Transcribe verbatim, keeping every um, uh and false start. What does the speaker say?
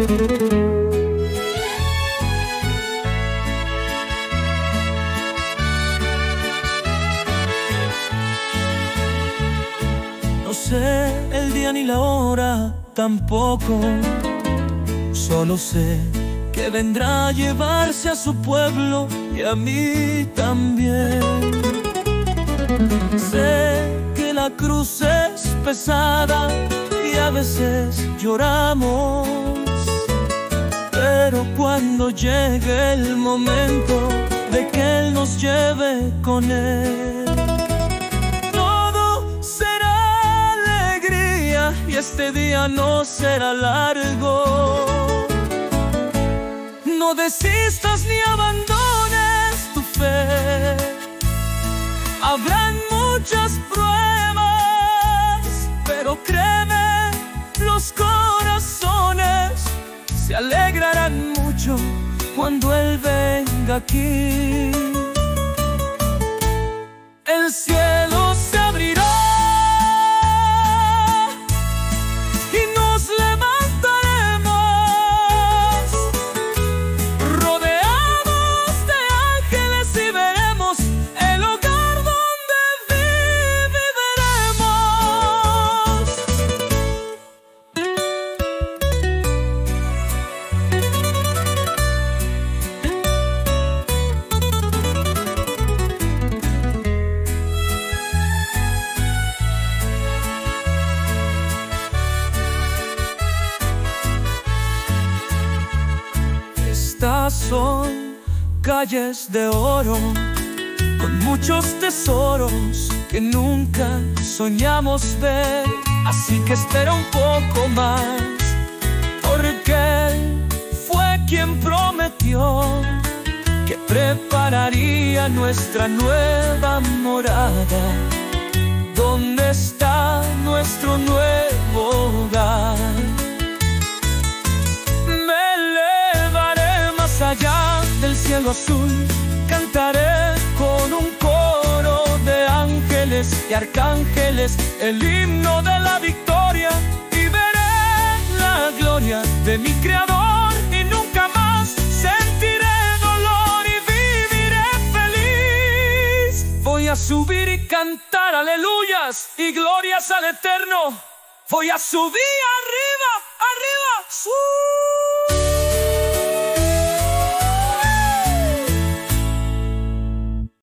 No sé el día ni la hora tampoco, solo sé que vendrá a llevarse a su pueblo y a mí también. Sé que la cruz es pesada y a veces lloramos, pero cuando llegue el momento de que Él nos lleve con Él, todo será alegría y este día no será largo. No desistas ni abandones tu fe. Habrán muchas pruebas, pero créeme, los corazones se alegrarán mucho cuando Él venga aquí. El cielo se abrirá y nos levantaremos, rodeados de ángeles, y veremos el hogar donde viviremos. Estas son calles de oro, con muchos tesoros que nunca soñamos ver. Así que espera un poco más, porque Él fue quien prometió que prepararía nuestra nueva morada. ¿Dónde está nuestro nuevo hogar? Allá del cielo azul cantaré con un coro de ángeles y arcángeles el himno de la victoria, y veré la gloria de mi Creador, y nunca más sentiré dolor y viviré feliz. Voy a subir y cantar aleluyas y glorias al Eterno. Voy a subir arriba, arriba, sub.